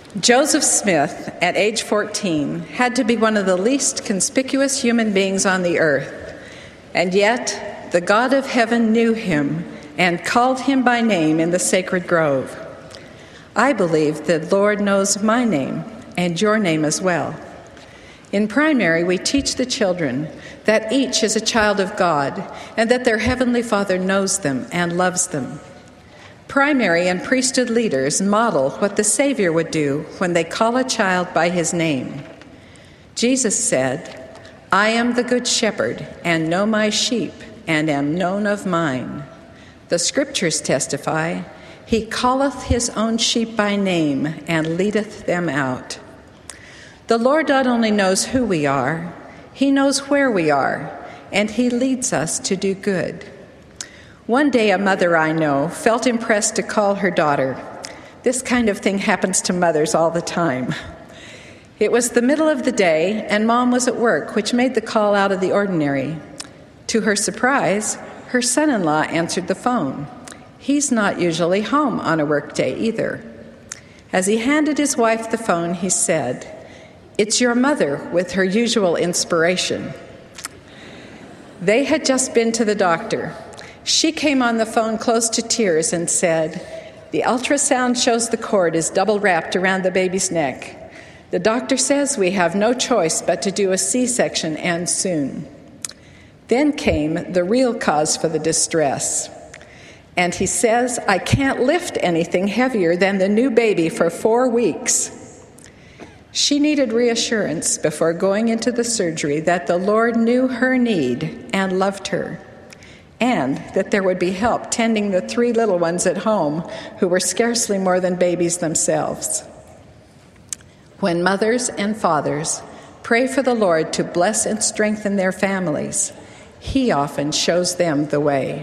Joseph Smith, at age 14, had to be one of the least conspicuous human beings on the earth, and yet the God of heaven knew him and called him by name in the sacred grove. I believe the Lord knows my name and your name as well. In primary, we teach the children that each is a child of God and that their Heavenly Father knows them and loves them. Primary and priesthood leaders model what the Savior would do when they call a child by his name. Jesus said, "I am the good shepherd, and know my sheep, and am known of mine." The scriptures testify, "He calleth his own sheep by name, and leadeth them out." The Lord not only knows who we are, he knows where we are, and he leads us to do good. One day, a mother I know felt impressed to call her daughter. This kind of thing happens to mothers all the time. It was the middle of the day, and Mom was at work, which made the call out of the ordinary. To her surprise, her son-in-law answered the phone. He's not usually home on a work day either. As he handed his wife the phone, he said, "It's your mother," with her usual inspiration. They had just been to the doctor. She came on the phone close to tears and said, "The ultrasound shows the cord is double wrapped around the baby's neck. The doctor says we have no choice but to do a C-section, and soon." Then came the real cause for the distress. And he says, "I can't lift anything heavier than the new baby for 4 weeks." She needed reassurance before going into the surgery that the Lord knew her need and loved her, and that there would be help tending the 3 little ones at home who were scarcely more than babies themselves. When mothers and fathers pray for the Lord to bless and strengthen their families, he often shows them the way.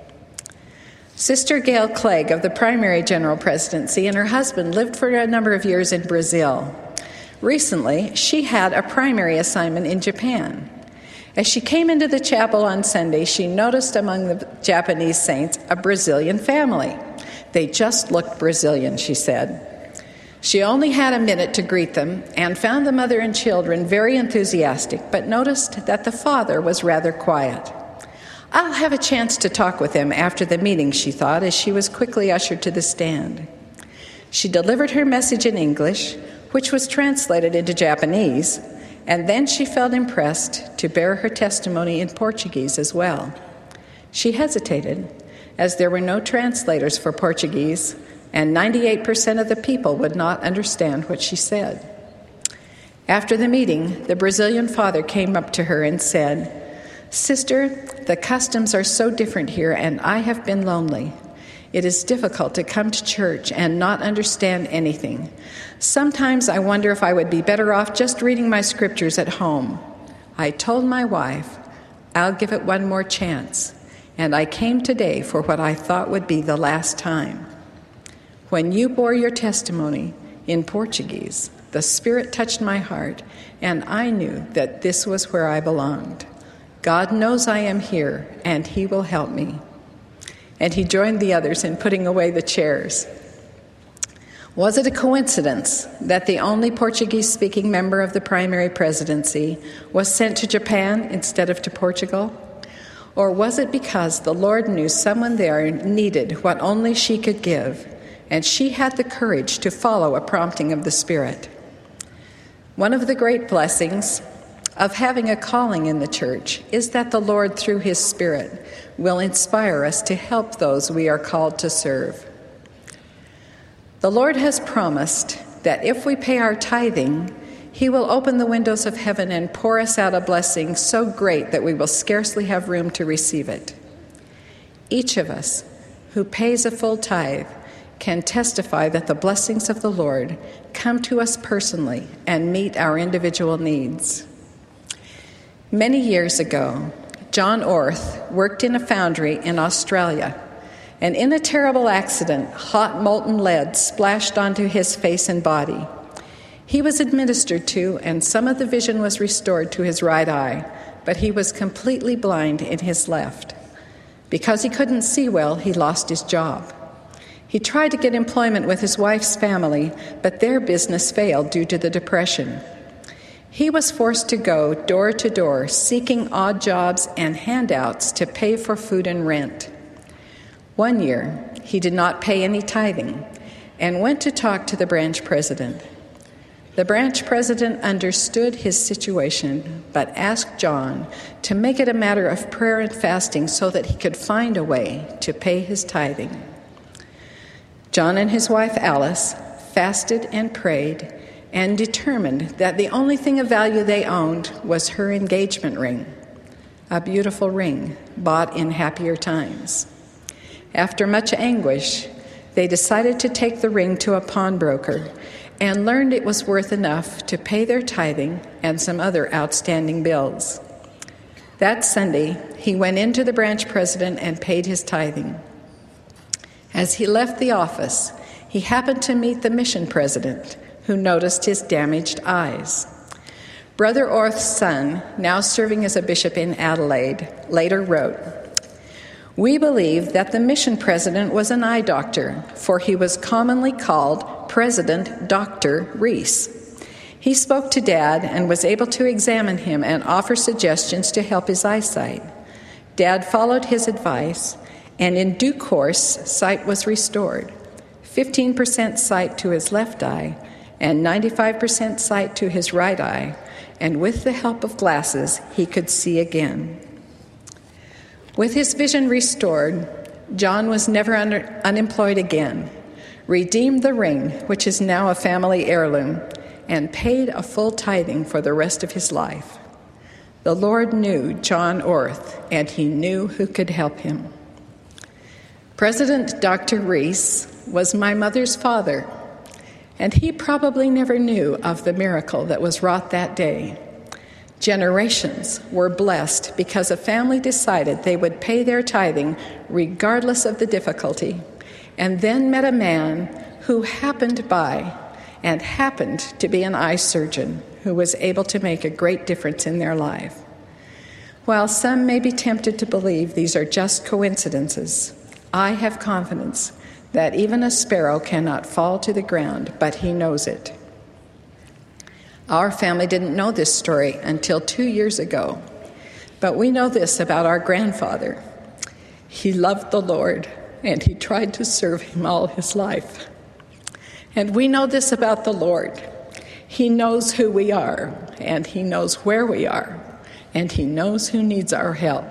Sister Gail Clegg of the Primary General Presidency and her husband lived for a number of years in Brazil. Recently, she had a primary assignment in Japan. As she came into the chapel on Sunday, she noticed among the Japanese saints a Brazilian family. They just looked Brazilian, she said. She only had a minute to greet them and found the mother and children very enthusiastic, but noticed that the father was rather quiet. "I'll have a chance to talk with him after the meeting," she thought, as she was quickly ushered to the stand. She delivered her message in English, which was translated into Japanese, and then she felt impressed to bear her testimony in Portuguese as well. She hesitated, as there were no translators for Portuguese, and 98% of the people would not understand what she said. After the meeting, the Brazilian father came up to her and said, "Sister, the customs are so different here, and I have been lonely. It is difficult to come to church and not understand anything. Sometimes I wonder if I would be better off just reading my scriptures at home. I told my wife, I'll give it one more chance, and I came today for what I thought would be the last time." When you bore your testimony in Portuguese, the Spirit touched my heart, and I knew that this was where I belonged. God knows I am here, and he will help me. And he joined the others in putting away the chairs. Was it a coincidence that the only Portuguese-speaking member of the primary presidency was sent to Japan instead of to Portugal? Or was it because the Lord knew someone there needed what only she could give, and she had the courage to follow a prompting of the Spirit? One of the great blessings of having a calling in the church is that the Lord, through his Spirit, will inspire us to help those we are called to serve. The Lord has promised that if we pay our tithing, he will open the windows of heaven and pour us out a blessing so great that we will scarcely have room to receive it. Each of us who pays a full tithe can testify that the blessings of the Lord come to us personally and meet our individual needs. Many years ago, John Orth worked in a foundry in Australia, and in a terrible accident, hot molten lead splashed onto his face and body. He was administered to, and some of the vision was restored to his right eye, but he was completely blind in his left. Because he couldn't see well, he lost his job. He tried to get employment with his wife's family, but their business failed due to the Depression. He was forced to go door to door, seeking odd jobs and handouts to pay for food and rent. One year, he did not pay any tithing and went to talk to the branch president. The branch president understood his situation, but asked John to make it a matter of prayer and fasting so that he could find a way to pay his tithing. John and his wife Alice fasted and prayed and determined that the only thing of value they owned was her engagement ring, a beautiful ring bought in happier times. After much anguish, they decided to take the ring to a pawnbroker and learned it was worth enough to pay their tithing and some other outstanding bills. That Sunday, he went into the branch president and paid his tithing. As he left the office, he happened to meet the mission president, who noticed his damaged eyes. Brother Orth's son, now serving as a bishop in Adelaide, later wrote, "We believe that the mission president was an eye doctor, for he was commonly called President Dr. Reese. He spoke to Dad and was able to examine him and offer suggestions to help his eyesight. Dad followed his advice, and in due course, sight was restored. 15% sight to his left eye and 95% sight to his right eye, and with the help of glasses, he could see again." With his vision restored, John was never unemployed again, redeemed the ring, which is now a family heirloom, and paid a full tithing for the rest of his life. The Lord knew John Orth, and he knew who could help him. President Dr. Reese was my mother's father, and he probably never knew of the miracle that was wrought that day. Generations were blessed because a family decided they would pay their tithing regardless of the difficulty, and then met a man who happened by and happened to be an eye surgeon who was able to make a great difference in their life. While some may be tempted to believe these are just coincidences, I have confidence that even a sparrow cannot fall to the ground, but he knows it. Our family didn't know this story until 2 years ago, but we know this about our grandfather. He loved the Lord, and he tried to serve him all his life. And we know this about the Lord. He knows who we are, and he knows where we are, and he knows who needs our help.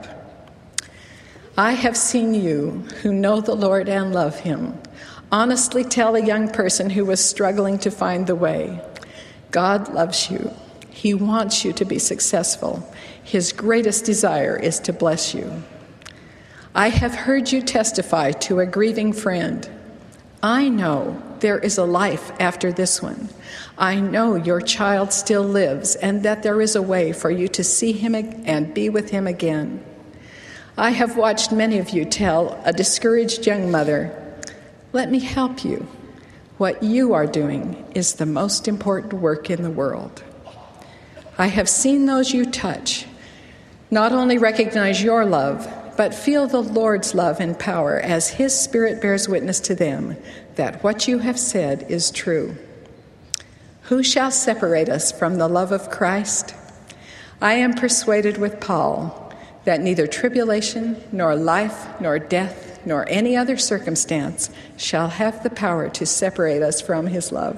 I have seen you who know the Lord and love him honestly tell a young person who was struggling to find the way, God loves you. He wants you to be successful. His greatest desire is to bless you. I have heard you testify to a grieving friend. I know there is a life after this one. I know your child still lives and that there is a way for you to see him and be with him again. I have watched many of you tell a discouraged young mother, let me help you. What you are doing is the most important work in the world. I have seen those you touch not only recognize your love, but feel the Lord's love and power as his Spirit bears witness to them that what you have said is true. Who shall separate us from the love of Christ? I am persuaded with Paul that neither tribulation, nor life, nor death, nor any other circumstance shall have the power to separate us from his love.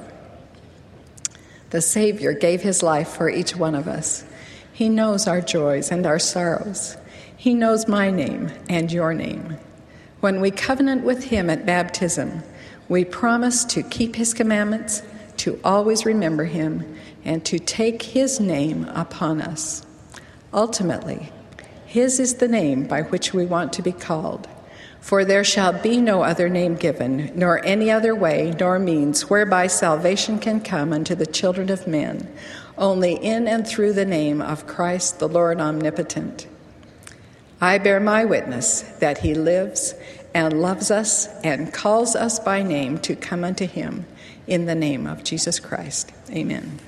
The Savior gave his life for each one of us. He knows our joys and our sorrows. He knows my name and your name. When we covenant with him at baptism, we promise to keep his commandments, to always remember him, and to take his name upon us. Ultimately, his is the name by which we want to be called. For there shall be no other name given, nor any other way, nor means whereby salvation can come unto the children of men, only in and through the name of Christ the Lord omnipotent. I bear my witness that he lives and loves us and calls us by name to come unto him in the name of Jesus Christ. Amen.